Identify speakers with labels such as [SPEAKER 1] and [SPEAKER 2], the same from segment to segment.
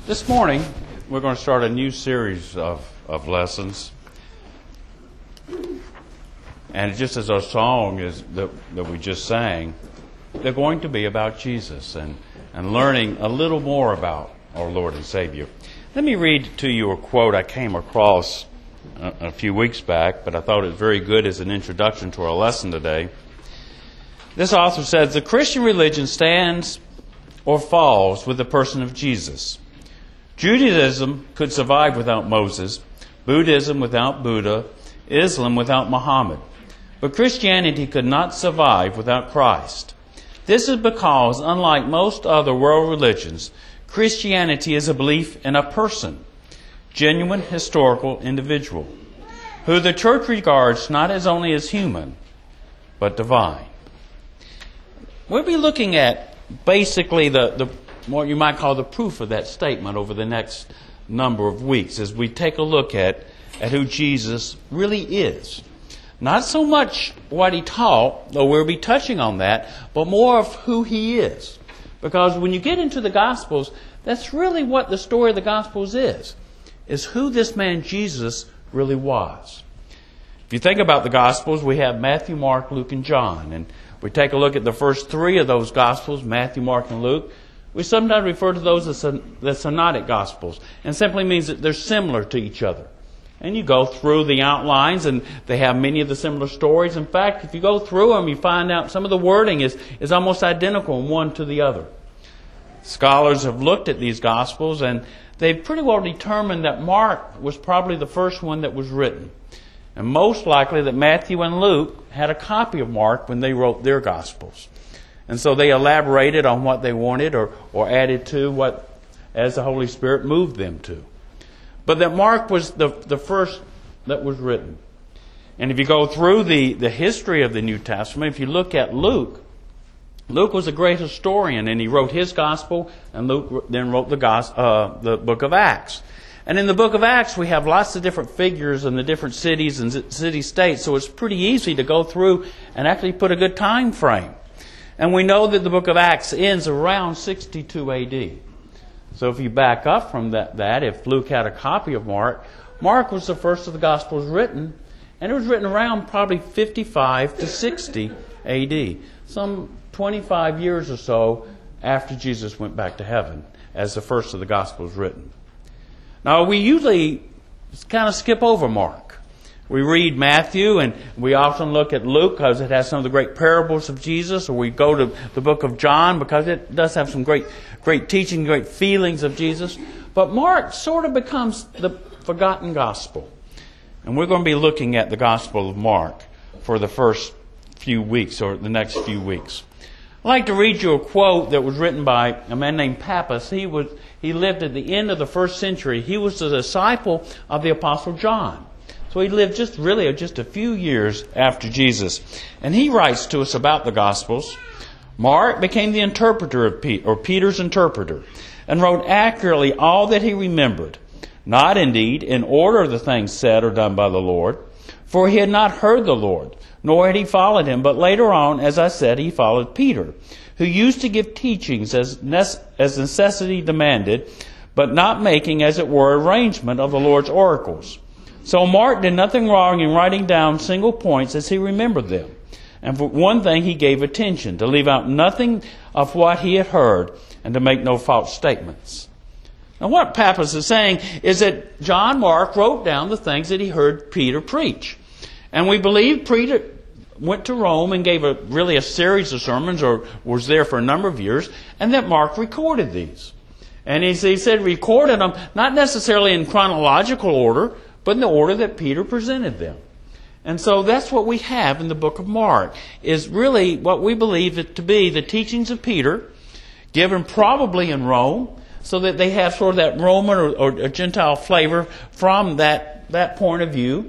[SPEAKER 1] This morning, we're going to start a new series of lessons. And just as our song is that we just sang, they're going to be about Jesus and learning a little more about our Lord and Savior. Let me read to you a quote I came across a few weeks back, but I thought it was very good as an introduction to our lesson today. This author says, "The Christian religion stands or falls with the person of Jesus. Judaism could survive without Moses, Buddhism without Buddha, Islam without Muhammad. But Christianity could not survive without Christ. This is because, unlike most other world religions, Christianity is a belief in a person, genuine historical individual, who the church regards not as only as human, but divine." We'll be looking at basically the what you might call the proof of that statement over the next number of weeks as we take a look at who Jesus really is. Not so much what He taught, though we'll be touching on that, but more of who He is. Because when you get into the Gospels, that's really what the story of the Gospels is who this man Jesus really was. If you think about the Gospels, we have Matthew, Mark, Luke, and John. And we take a look at the first three of those Gospels, Matthew, Mark, and Luke. We sometimes refer to those as the synoptic Gospels, and simply means that they're similar to each other. And you go through the outlines, and they have many of the similar stories. In fact, if you go through them, you find out some of the wording is almost identical from one to the other. Scholars have looked at these Gospels, and they've pretty well determined that Mark was probably the first one that was written. And most likely that Matthew and Luke had a copy of Mark when they wrote their Gospels. And so they elaborated on what they wanted or added to what as the Holy Spirit moved them to. But that Mark was the first that was written. And if you go through the history of the New Testament, if you look at Luke was a great historian, and he wrote his Gospel, and Luke then wrote the book of Acts. And in the book of Acts, we have lots of different figures in the different cities and city-states, so it's pretty easy to go through and actually put a good time frame. And we know that the book of Acts ends around 62 A.D. So if you back up from that, if Luke had a copy of Mark was the first of the Gospels written, and it was written around probably 55 to 60 A.D., some 25 years or so after Jesus went back to heaven, as the first of the Gospels written. Now, we usually kind of skip over Mark. We read Matthew, and we often look at Luke because it has some of the great parables of Jesus, or we go to the book of John because it does have some great teaching, great feelings of Jesus. But Mark sort of becomes the forgotten gospel. And we're going to be looking at the Gospel of Mark for the first few weeks, or the next few weeks. I'd like to read you a quote that was written by a man named Pappus. He lived at the end of the first century. He was a disciple of the Apostle John. So he lived just a few years after Jesus. And he writes to us about the Gospels. "Mark became the interpreter of Peter's interpreter, and wrote accurately all that he remembered, not indeed in order of the things said or done by the Lord, for he had not heard the Lord, nor had he followed him, but later on, as I said, he followed Peter, who used to give teachings as necessity demanded, but not making, as it were, arrangement of the Lord's oracles. So Mark did nothing wrong in writing down single points as he remembered them. And for one thing he gave attention, to leave out nothing of what he had heard, and to make no false statements." Now what Pappus is saying is that John Mark wrote down the things that he heard Peter preach. And we believe Peter went to Rome and gave a series of sermons, or was there for a number of years, and that Mark recorded these. And he said recorded them, not necessarily in chronological order, but in the order that Peter presented them. And so that's what we have in the book of Mark, is really what we believe it to be the teachings of Peter, given probably in Rome, so that they have sort of that Roman or Gentile flavor from that point of view,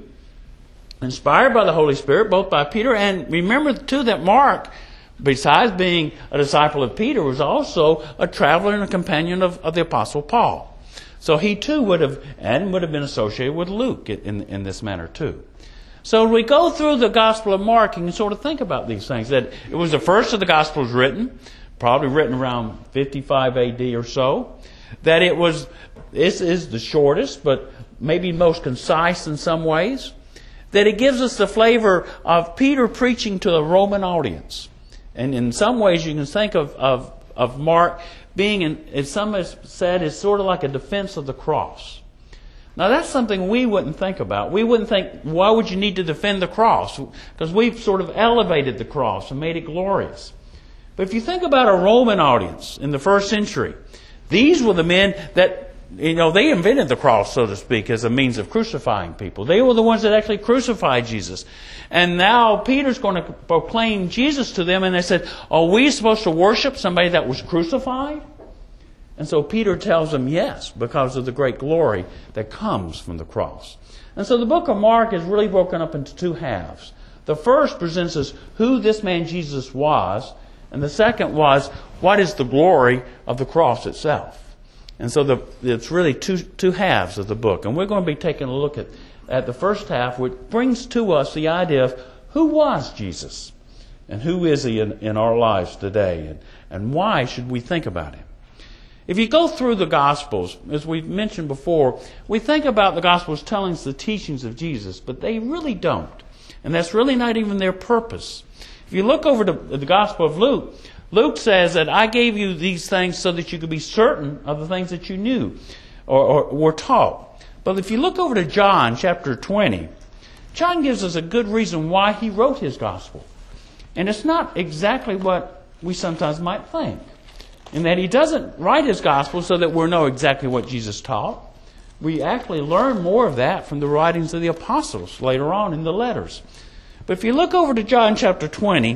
[SPEAKER 1] inspired by the Holy Spirit, both by Peter. And remember, too, that Mark, besides being a disciple of Peter, was also a traveler and a companion of the Apostle Paul. So he too would have been associated with Luke in this manner too. So as we go through the Gospel of Mark, you can sort of think about these things. That it was the first of the Gospels written, probably written around 55 A.D. or so. that this is the shortest, but maybe most concise in some ways. That it gives us the flavor of Peter preaching to a Roman audience. And in some ways you can think of Mark being, as some have said, is sort of like a defense of the cross. Now that's something we wouldn't think about. We wouldn't think, why would you need to defend the cross? Because we've sort of elevated the cross and made it glorious. But if you think about a Roman audience in the first century, these were the men that, they invented the cross, so to speak, as a means of crucifying people. They were the ones that actually crucified Jesus. And now Peter's going to proclaim Jesus to them, and they said, are we supposed to worship somebody that was crucified? And so Peter tells them yes, because of the great glory that comes from the cross. And so the book of Mark is really broken up into two halves. The first presents us who this man Jesus was, and the second was, what is the glory of the cross itself? And so it's really two halves of the book. And we're going to be taking a look at the first half, which brings to us the idea of who was Jesus? And who is He in our lives today? And why should we think about Him? If you go through the Gospels, as we've mentioned before, we think about the Gospels telling us the teachings of Jesus, but they really don't. And that's really not even their purpose. If you look over the Gospel of Luke, Luke says that I gave you these things so that you could be certain of the things that you knew or were taught. But if you look over to John chapter 20, John gives us a good reason why he wrote his Gospel. And it's not exactly what we sometimes might think. In that he doesn't write his Gospel so that we'll know exactly what Jesus taught. We actually learn more of that from the writings of the apostles later on in the letters. But if you look over to John chapter 20,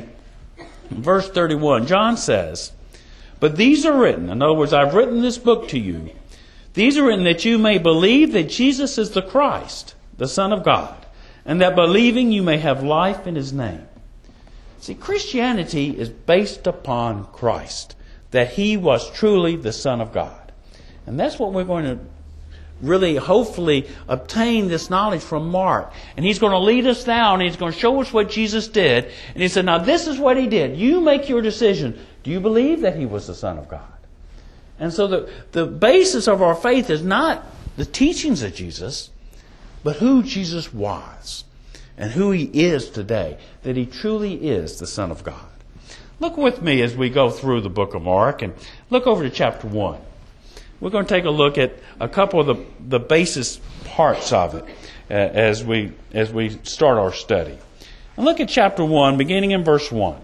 [SPEAKER 1] verse 31, John says, but these are written, in other words, I've written this book to you. These are written that you may believe that Jesus is the Christ, the Son of God, and that believing you may have life in His name. See, Christianity is based upon Christ, that He was truly the Son of God. And that's what we're going to really, hopefully, obtain this knowledge from Mark. And he's going to lead us down, and he's going to show us what Jesus did. And he said, now this is what He did. You make your decision. Do you believe that He was the Son of God? And so the basis of our faith is not the teachings of Jesus, but who Jesus was and who He is today, that He truly is the Son of God. Look with me as we go through the book of Mark, and look over to chapter 1. We're going to take a look at a couple of the basis parts of it as we start our study. And look at chapter 1, beginning in verse 1.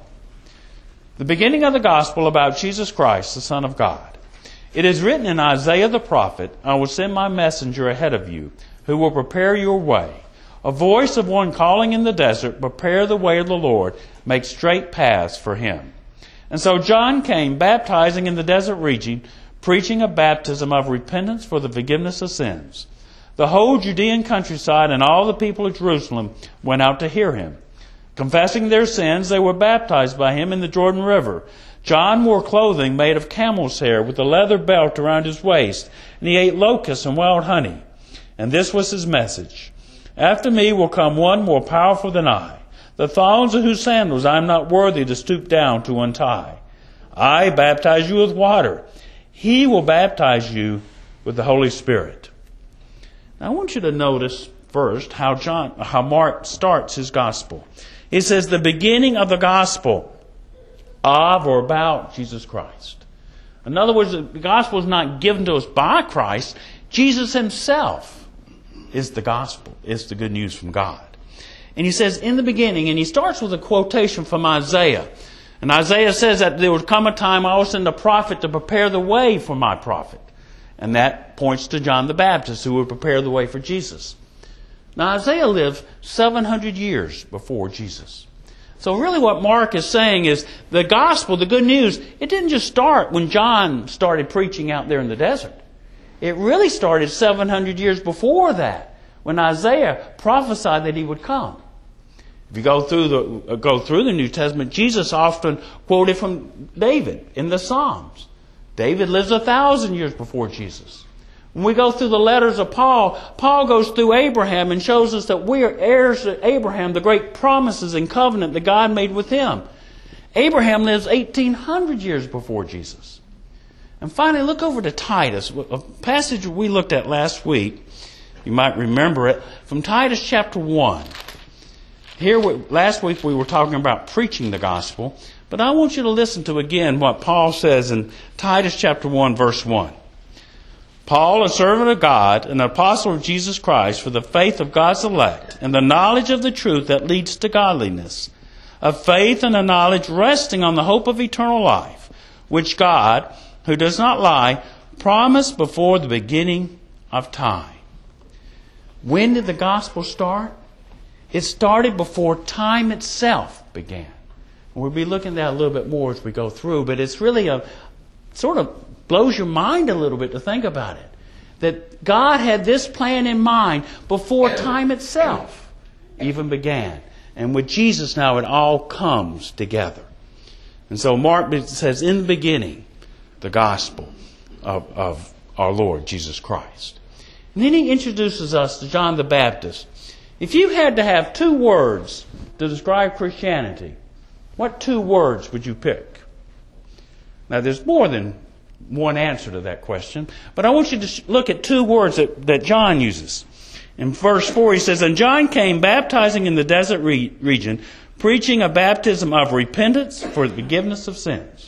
[SPEAKER 1] The beginning of the gospel about Jesus Christ, the Son of God. It is written in Isaiah the prophet, I will send my messenger ahead of you, who will prepare your way. A voice of one calling in the desert, prepare the way of the Lord, make straight paths for Him. And so John came, baptizing in the desert region, preaching a baptism of repentance for the forgiveness of sins. The whole Judean countryside and all the people of Jerusalem went out to hear him. Confessing their sins, they were baptized by him in the Jordan River. John wore clothing made of camel's hair with a leather belt around his waist, and he ate locusts and wild honey. And this was his message. After me will come one more powerful than I, the thongs of whose sandals I am not worthy to stoop down to untie. I baptize you with water. He will baptize you with the Holy Spirit. Now I want you to notice first how Mark starts his gospel. He says the beginning of the gospel of or about Jesus Christ. In other words, the gospel is not given to us by Christ. Jesus Himself is the gospel, is the good news from God. And he says in the beginning, and he starts with a quotation from Isaiah. And Isaiah says that there would come a time I will send a prophet to prepare the way for my prophet. And that points to John the Baptist, who would prepare the way for Jesus. Now Isaiah lived 700 years before Jesus. So really what Mark is saying is the gospel, the good news, it didn't just start when John started preaching out there in the desert. It really started 700 years before that, when Isaiah prophesied that He would come. If you go through the New Testament, Jesus often quoted from David in the Psalms. David lives 1,000 years before Jesus. When we go through the letters of Paul, Paul goes through Abraham and shows us that we are heirs to Abraham, the great promises and covenant that God made with him. Abraham lives 1,800 years before Jesus. And finally, look over to Titus, a passage we looked at last week. You might remember it from Titus chapter 1. Last week we were talking about preaching the gospel, but I want you to listen to again what Paul says in Titus chapter 1, verse 1. Paul, a servant of God, an apostle of Jesus Christ, for the faith of God's elect, and the knowledge of the truth that leads to godliness, a faith and a knowledge resting on the hope of eternal life, which God, who does not lie, promised before the beginning of time. When did the gospel start? It started before time itself began. We'll be looking at that a little bit more as we go through, but it's really sort of blows your mind a little bit to think about it. That God had this plan in mind before time itself even began. And with Jesus now it all comes together. And so Mark says, in the beginning, the gospel of our Lord Jesus Christ. And then he introduces us to John the Baptist. If you had to have 2 words to describe Christianity, what 2 words would you pick? Now there's more than one answer to that question, but I want you to look at 2 words that John uses. In verse 4 he says, and John came baptizing in the desert region, preaching a baptism of repentance for the forgiveness of sins.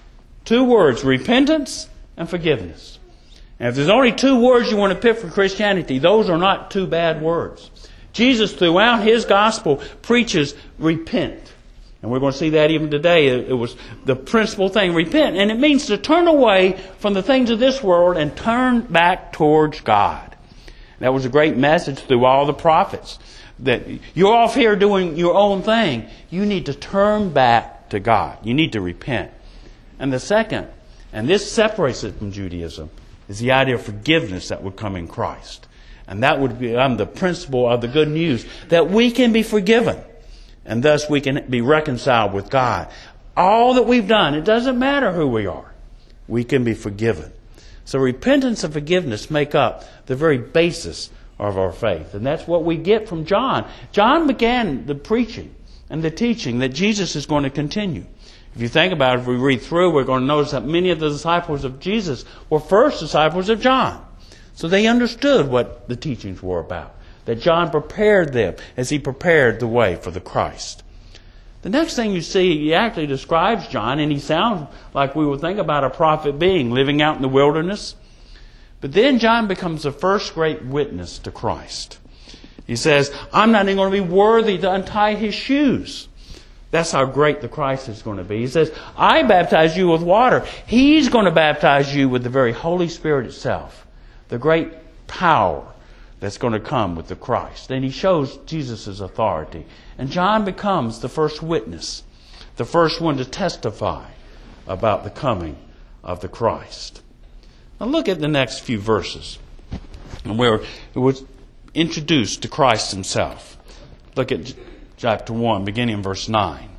[SPEAKER 1] 2 words, repentance and forgiveness. And if there's only 2 words you want to pick for Christianity, those are not 2 bad words. Jesus, throughout His gospel, preaches repent. And we're going to see that even today. It was the principal thing, repent. And it means to turn away from the things of this world and turn back towards God. That was a great message through all the prophets. That you're off here doing your own thing. You need to turn back to God. You need to repent. And the second, and this separates it from Judaism, is the idea of forgiveness that would come in Christ. And that would be the principle of the good news, that we can be forgiven. And thus we can be reconciled with God. All that we've done, it doesn't matter who we are. We can be forgiven. So repentance and forgiveness make up the very basis of our faith. And that's what we get from John. John began the preaching and the teaching that Jesus is going to continue. If you think about it, if we read through, we're going to notice that many of the disciples of Jesus were first disciples of John. So they understood what the teachings were about. That John prepared them as he prepared the way for the Christ. The next thing you see, he actually describes John, and he sounds like we would think about a prophet being, living out in the wilderness. But then John becomes the first great witness to Christ. He says, I'm not even going to be worthy to untie His shoes. That's how great the Christ is going to be. He says, I baptize you with water. He's going to baptize you with the very Holy Spirit itself. The great power that's going to come with the Christ. And he shows Jesus' authority. And John becomes the first witness, the first one to testify about the coming of the Christ. Now look at the next few verses, where it was introduced to Christ Himself. Look at chapter 1, beginning in verse 9.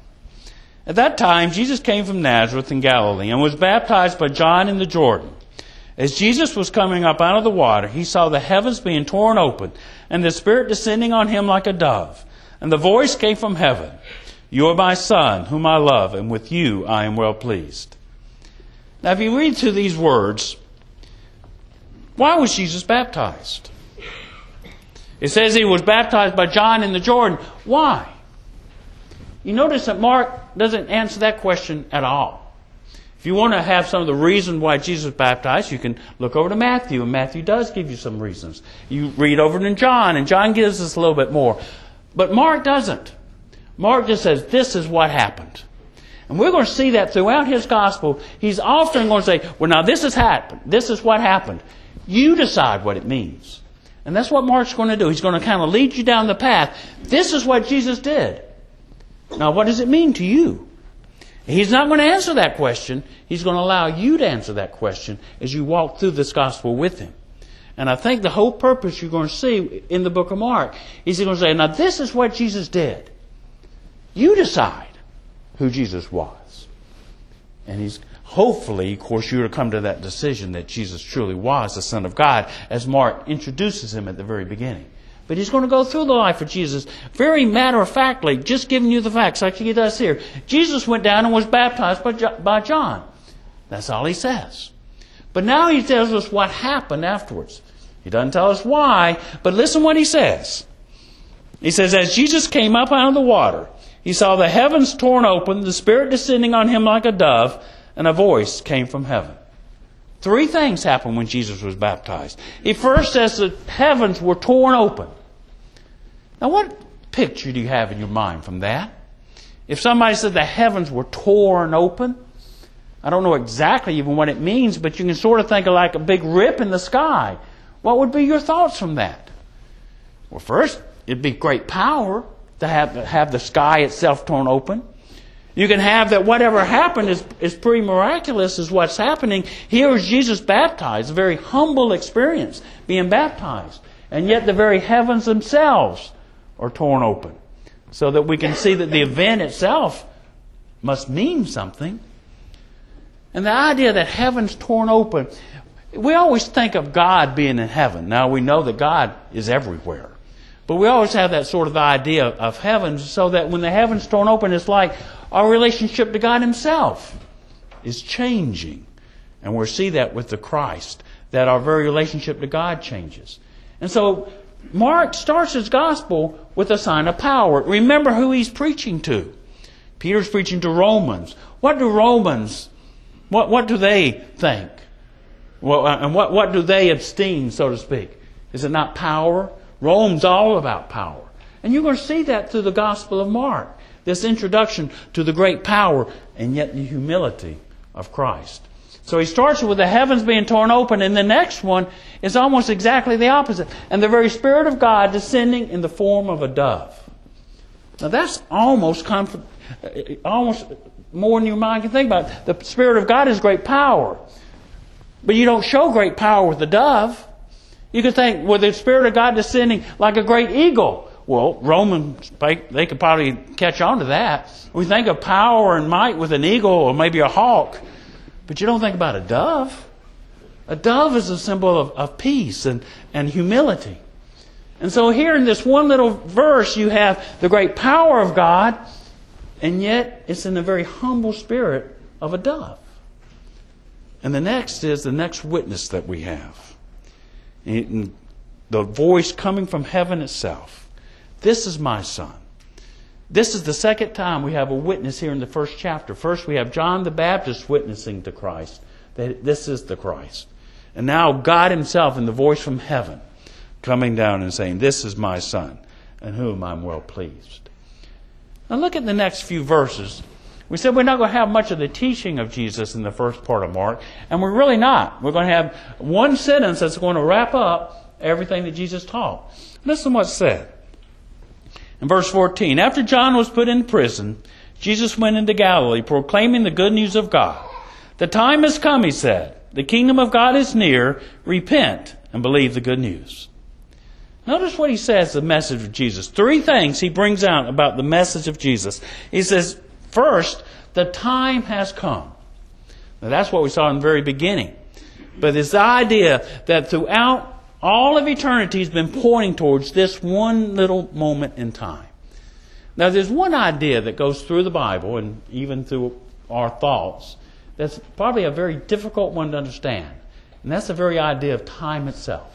[SPEAKER 1] At that time, Jesus came from Nazareth in Galilee and was baptized by John in the Jordan. As Jesus was coming up out of the water, He saw the heavens being torn open and the Spirit descending on Him like a dove. And the voice came from heaven, You are my Son, whom I love, and with you I am well pleased. Now if you read through these words, why was Jesus baptized? It says He was baptized by John in the Jordan. Why? You notice that Mark doesn't answer that question at all. If you want to have some of the reasons why Jesus was baptized, you can look over to Matthew, and Matthew does give you some reasons. You read over to John, and John gives us a little bit more. But Mark doesn't. Mark just says, this is what happened. And we're going to see that throughout his gospel. He's often going to say, well, now this has happened. This is what happened. You decide what it means. And that's what Mark's going to do. He's going to kind of lead you down the path. This is what Jesus did. Now, what does it mean to you? He's not going to answer that question. He's going to allow you to answer that question as you walk through this gospel with Him. And I think the whole purpose you're going to see in the book of Mark is He's going to say, now this is what Jesus did. You decide who Jesus was. And He's hopefully, of course, you're to come to that decision that Jesus truly was the Son of God, as Mark introduces Him at the very beginning. But he's going to go through the life of Jesus very matter-of-factly, just giving you the facts like he does here. Jesus went down and was baptized by John. That's all he says. But now he tells us what happened afterwards. He doesn't tell us why, but listen what he says. He says, as Jesus came up out of the water, he saw the heavens torn open, the Spirit descending on him like a dove, and a voice came from heaven. 3 things happened when Jesus was baptized. He first says the heavens were torn open. Now what picture do you have in your mind from that? If somebody said the heavens were torn open, I don't know exactly even what it means, but you can sort of think of like a big rip in the sky. What would be your thoughts from that? Well, first, it'd be great power to have the sky itself torn open. You can have that whatever happened is pretty miraculous is what's happening. Here is Jesus baptized, a very humble experience, being baptized. And yet the very heavens themselves are torn open. So that we can see that the event itself must mean something. And the idea that heaven's torn open, we always think of God being in heaven. Now we know that God is everywhere. But we always have that sort of idea of heaven, so that when the heaven's torn open, it's like our relationship to God Himself is changing. And we'll see that with the Christ, that our very relationship to God changes. And so Mark starts his gospel with a sign of power. Remember who he's preaching to. Peter's preaching to Romans. What do Romans, what do they think? Well, and what do they esteem, so to speak? Is it not power? Rome's all about power. And you're going to see that through the Gospel of Mark. This introduction to the great power and yet the humility of Christ. So he starts with the heavens being torn open, and the next one is almost exactly the opposite. And the very Spirit of God descending in the form of a dove. Now that's almost more than your mind can think about. The Spirit of God is great power. But you don't show great power with the dove. You could think, well, the Spirit of God descending like a great eagle. Well, Romans, they could probably catch on to that. We think of power and might with an eagle or maybe a hawk. But you don't think about a dove. A dove is a symbol of peace and humility. And so here in this one little verse, you have the great power of God, and yet it's in the very humble spirit of a dove. And the next is the next witness that we have. And the voice coming from heaven itself. This is my Son. This is the second time we have a witness here in the first chapter. First we have John the Baptist witnessing to Christ, that this is the Christ. And now God Himself in the voice from heaven coming down and saying, this is my Son, in whom I'm well pleased. Now look at the next few verses. We said we're not going to have much of the teaching of Jesus in the first part of Mark, and we're really not. We're going to have one sentence that's going to wrap up everything that Jesus taught. Listen to what's said. In verse 14, after John was put in prison, Jesus went into Galilee, proclaiming the good news of God. The time has come, He said. The kingdom of God is near. Repent and believe the good news. Notice what He says, the message of Jesus. 3 things He brings out about the message of Jesus. He says, first, the time has come. Now that's what we saw in the very beginning. But this idea that throughout all of eternity has been pointing towards this one little moment in time. Now there's one idea that goes through the Bible and even through our thoughts that's probably a very difficult one to understand. And that's the very idea of time itself.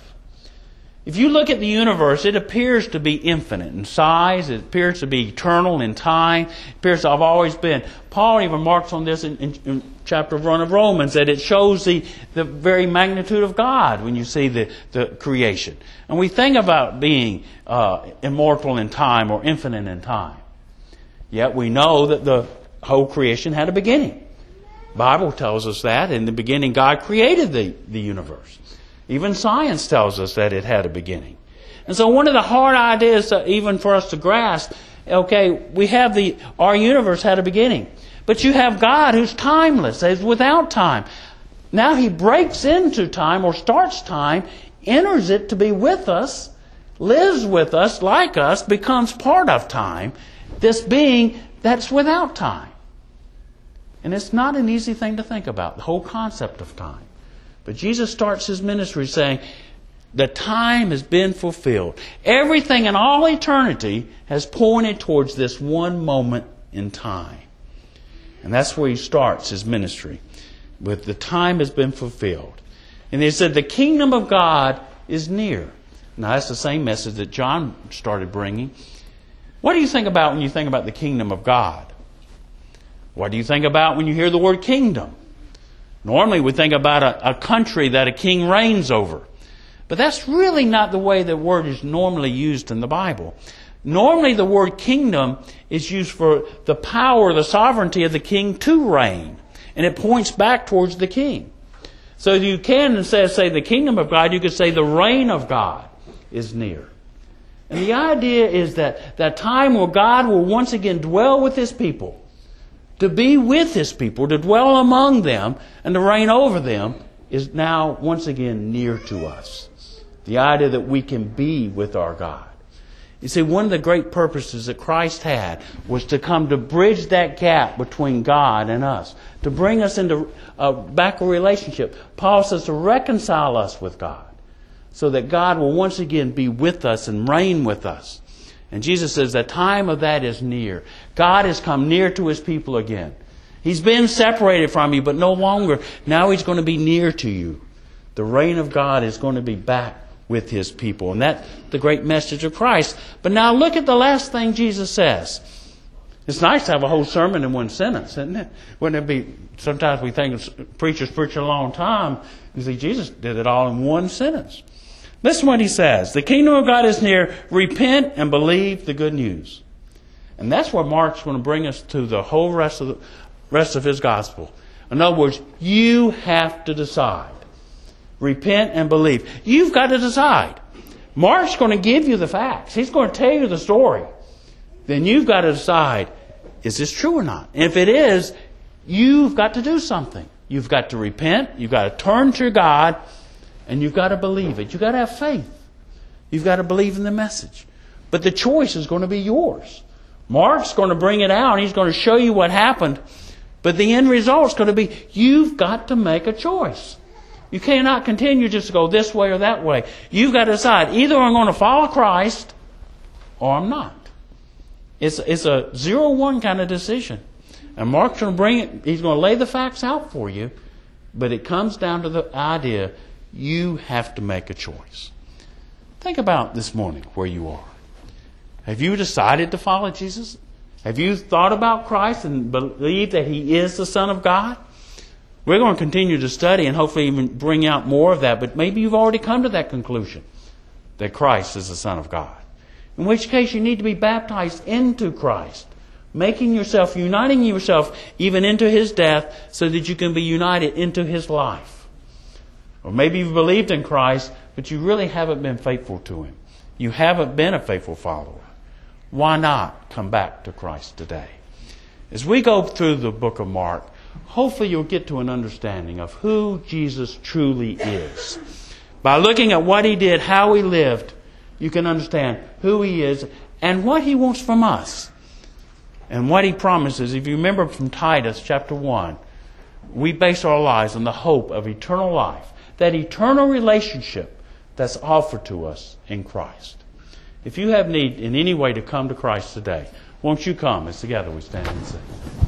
[SPEAKER 1] If you look at the universe, it appears to be infinite in size. It appears to be eternal in time. It appears to have always been. Paul even marks on this in chapter 1 of Romans, that it shows the very magnitude of God when you see the creation. And we think about being immortal in time or infinite in time. Yet we know that the whole creation had a beginning. The Bible tells us that in the beginning God created the universe. Even science tells us that it had a beginning. And so one of the hard ideas even for us to grasp, okay, we have our universe had a beginning. But you have God who's timeless, is without time. Now He breaks into time or starts time, enters it to be with us, lives with us like us, becomes part of time. This being that's without time. And it's not an easy thing to think about, the whole concept of time. But Jesus starts His ministry saying, the time has been fulfilled. Everything in all eternity has pointed towards this one moment in time. And that's where He starts His ministry, with the time has been fulfilled. And they said, the kingdom of God is near. Now, that's the same message that John started bringing. What do you think about when you think about the kingdom of God? What do you think about when you hear the word kingdom? Normally we think about a country that a king reigns over. But that's really not the way the word is normally used in the Bible. Normally the word kingdom is used for the power, the sovereignty of the king to reign. And it points back towards the king. So you can, instead of say the kingdom of God, you could say the reign of God is near. And the idea is that time where God will once again dwell with His people, to be with His people, to dwell among them, and to reign over them, is now once again near to us. The idea that we can be with our God. You see, one of the great purposes that Christ had was to come to bridge that gap between God and us, to bring us into back a relationship. Paul says to reconcile us with God, so that God will once again be with us and reign with us. And Jesus says the time of that is near. God has come near to His people again. He's been separated from you, but no longer. Now He's going to be near to you. The reign of God is going to be back with His people. And that's the great message of Christ. But now look at the last thing Jesus says. It's nice to have a whole sermon in one sentence, isn't it? Wouldn't it be? Sometimes we think preachers preach a long time. You see, Jesus did it all in one sentence. Listen what He says. The kingdom of God is near. Repent and believe the good news. And that's where Mark's going to bring us to the whole rest of his gospel. In other words, you have to decide. Repent and believe. You've got to decide. Mark's going to give you the facts. He's going to tell you the story. Then you've got to decide, is this true or not? And if it is, you've got to do something. You've got to repent. You've got to turn to God. And you've got to believe it. You've got to have faith. You've got to believe in the message. But the choice is going to be yours. Mark's going to bring it out. He's going to show you what happened. But the end result is going to be, you've got to make a choice. You cannot continue just to go this way or that way. You've got to decide, either I'm going to follow Christ or I'm not. It's a 0-1 kind of decision. And Mark's going to bring it. He's going to lay the facts out for you. But it comes down to the idea, you have to make a choice. Think about this morning where you are. Have you decided to follow Jesus? Have you thought about Christ and believed that He is the Son of God? We're going to continue to study and hopefully even bring out more of that. But maybe you've already come to that conclusion, that Christ is the Son of God. In which case you need to be baptized into Christ, uniting yourself even into His death so that you can be united into His life. Or maybe you've believed in Christ, but you really haven't been faithful to Him. You haven't been a faithful follower. Why not come back to Christ today? As we go through the book of Mark, hopefully you'll get to an understanding of who Jesus truly is. By looking at what He did, how He lived, you can understand who He is and what He wants from us. And what He promises. If you remember from Titus chapter 1, we base our lives on the hope of eternal life. That eternal relationship that's offered to us in Christ. If you have need in any way to come to Christ today, won't you come as together we stand and sing?